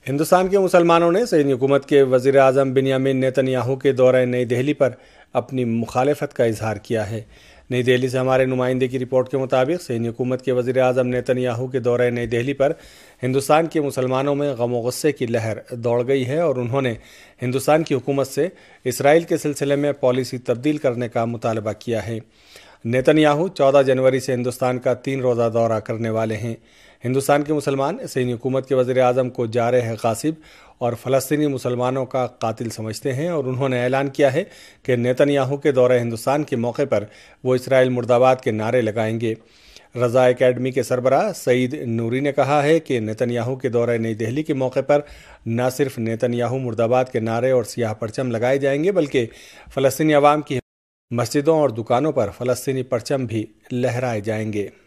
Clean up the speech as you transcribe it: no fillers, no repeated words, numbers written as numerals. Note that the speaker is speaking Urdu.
ہندوستان کے مسلمانوں نے صہیونی حکومت کے وزیر اعظم بنیامین نیتن یاہو کے دورہ نئی دہلی پر اپنی مخالفت کا اظہار کیا ہے۔ نئی دہلی سے ہمارے نمائندے کی رپورٹ کے مطابق صہیونی حکومت کے وزیر اعظم نیتن یاہو کے دورہ نئی دہلی پر ہندوستان کے مسلمانوں میں غم و غصے کی لہر دوڑ گئی ہے اور انہوں نے ہندوستان کی حکومت سے اسرائیل کے سلسلے میں پالیسی تبدیل کرنے کا مطالبہ کیا ہے۔ نیتن یاہو 14 جنوری سے ہندوستان کا 3 روزہ دورہ کرنے والے ہیں۔ ہندوستان کے مسلمان صہیونی حکومت کے وزیر اعظم کو جارح غاصب اور فلسطینی مسلمانوں کا قاتل سمجھتے ہیں اور انہوں نے اعلان کیا ہے کہ نیتن یاہو کے دورہ ہندوستان کے موقع پر وہ اسرائیل مرد آباد کے نعرے لگائیں گے۔ رضا اکیڈمی کے سربراہ سعید نوری نے کہا ہے کہ نیتن یاہو کے دورہ نئی دہلی کے موقع پر نہ صرف نیتن یاہو مرد آباد کے نعرے اور سیاہ پرچم لگائے جائیں گے بلکہ فلسطینی عوام کی مسجدوں اور دکانوں پر فلسطینی پرچم بھی لہرائے جائیں گے۔